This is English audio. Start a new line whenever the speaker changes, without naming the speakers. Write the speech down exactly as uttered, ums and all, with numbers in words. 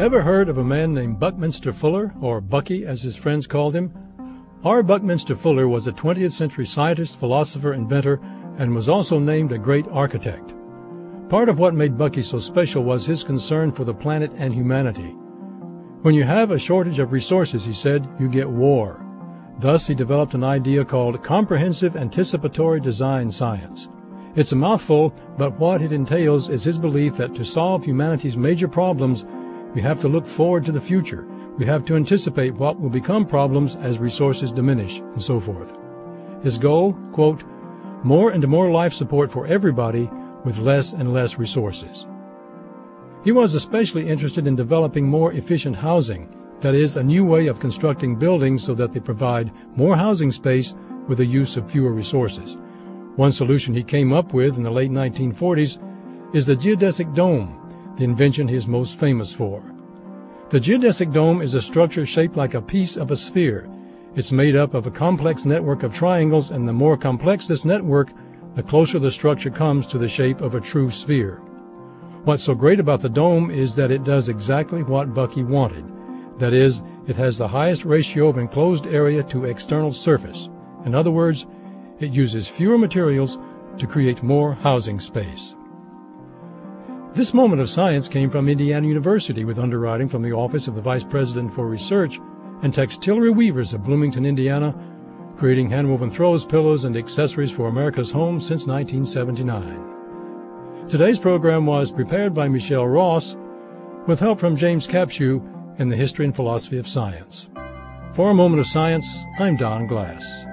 Ever heard of a man named Buckminster Fuller, or Bucky as his friends called him? R. Buckminster Fuller was a twentieth century scientist, philosopher, inventor, and was also named a great architect. Part of what made Bucky so special was his concern for the planet and humanity. When you have a shortage of resources, he said, you get war. Thus, he developed an idea called comprehensive anticipatory design science. It's a mouthful, but what it entails is his belief that to solve humanity's major problems, we have to look forward to the future. We have to anticipate what will become problems as resources diminish, and so forth. His goal, quote, more and more life support for everybody with less and less resources. He was especially interested in developing more efficient housing, that is, a new way of constructing buildings so that they provide more housing space with the use of fewer resources. One solution he came up with in the late nineteen forties is the geodesic dome, the invention he is most famous for. The geodesic dome is a structure shaped like a piece of a sphere. It's made up of a complex network of triangles, and the more complex this network, the closer the structure comes to the shape of a true sphere. What's so great about the dome is that it does exactly what Bucky wanted. That is, it has the highest ratio of enclosed area to external surface. In other words, it uses fewer materials to create more housing space. This moment of science came from Indiana University with underwriting from the Office of the Vice President for Research and Textillery Weavers of Bloomington, Indiana, creating handwoven throws, pillows, and accessories for America's homes since nineteen seventy-nine. Today's program was prepared by Michelle Ross with help from James Capshew in the History and Philosophy of Science. For a Moment of Science, I'm Don Glass.